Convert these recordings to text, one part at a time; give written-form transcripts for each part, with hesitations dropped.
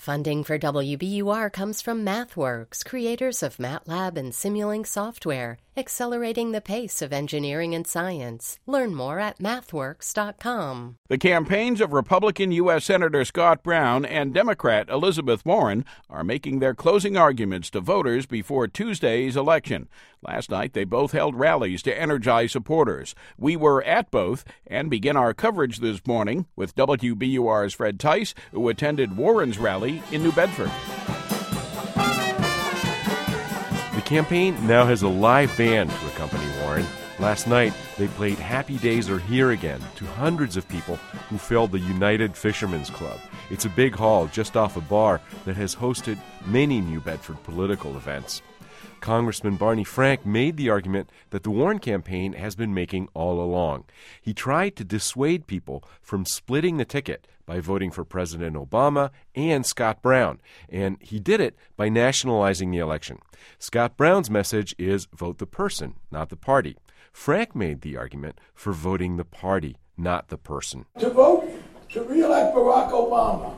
Funding for WBUR comes from MathWorks, creators of MATLAB and Simulink software, accelerating the pace of engineering and science. Learn more at mathworks.com. The campaigns of Republican U.S. Senator Scott Brown and Democrat Elizabeth Warren are making their closing arguments to voters before Tuesday's election. Last night, they both held rallies to energize supporters. We were at both and begin our coverage this morning with WBUR's Fred Tice, who attended Warren's rally in New Bedford. The campaign now has a live band to accompany Warren. Last night, they played Happy Days Are Here Again to hundreds of people who filled the United Fishermen's Club. It's a big hall just off a bar that has hosted many New Bedford political events. Congressman Barney Frank made the argument that the Warren campaign has been making all along. He tried to dissuade people from splitting the ticket by voting for President Obama and Scott Brown, and he did it by nationalizing the election. Scott Brown's message is vote the person, not the party. Frank made the argument for voting the party, not the person. To vote to re-elect Barack Obama.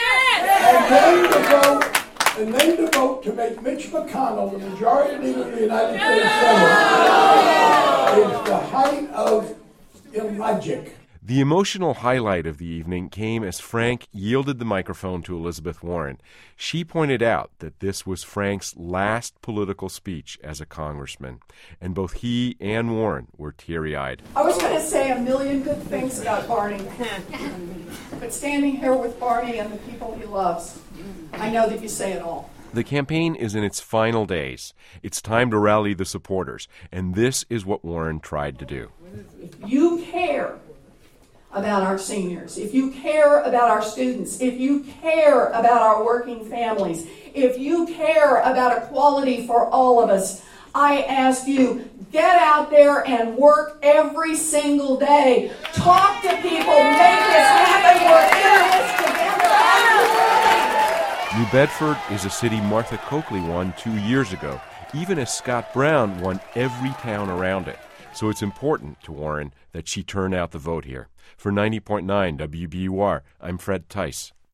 Yes! And then to vote to make Mitch McConnell the majority leader of the United States Senate is the height of illogic. The emotional highlight of the evening came as Frank yielded the microphone to Elizabeth Warren. She pointed out that this was Frank's last political speech as a congressman, and both he and Warren were teary-eyed. I was going to say a million good things about Barney, but standing here with Barney and the people he loves, I know that you say it all. The campaign is in its final days. It's time to rally the supporters, and this is what Warren tried to do. If you care about our seniors, if you care about our students, if you care about our working families, if you care about equality for all of us, I ask you, get out there and work every single day. Talk to people, make this happen. We're in this together. New Bedford is a city Martha Coakley won 2 years ago, even as Scott Brown won every town around it. So it's important to Warren that she turn out the vote here. For 90.9 WBUR, I'm Fred Tice.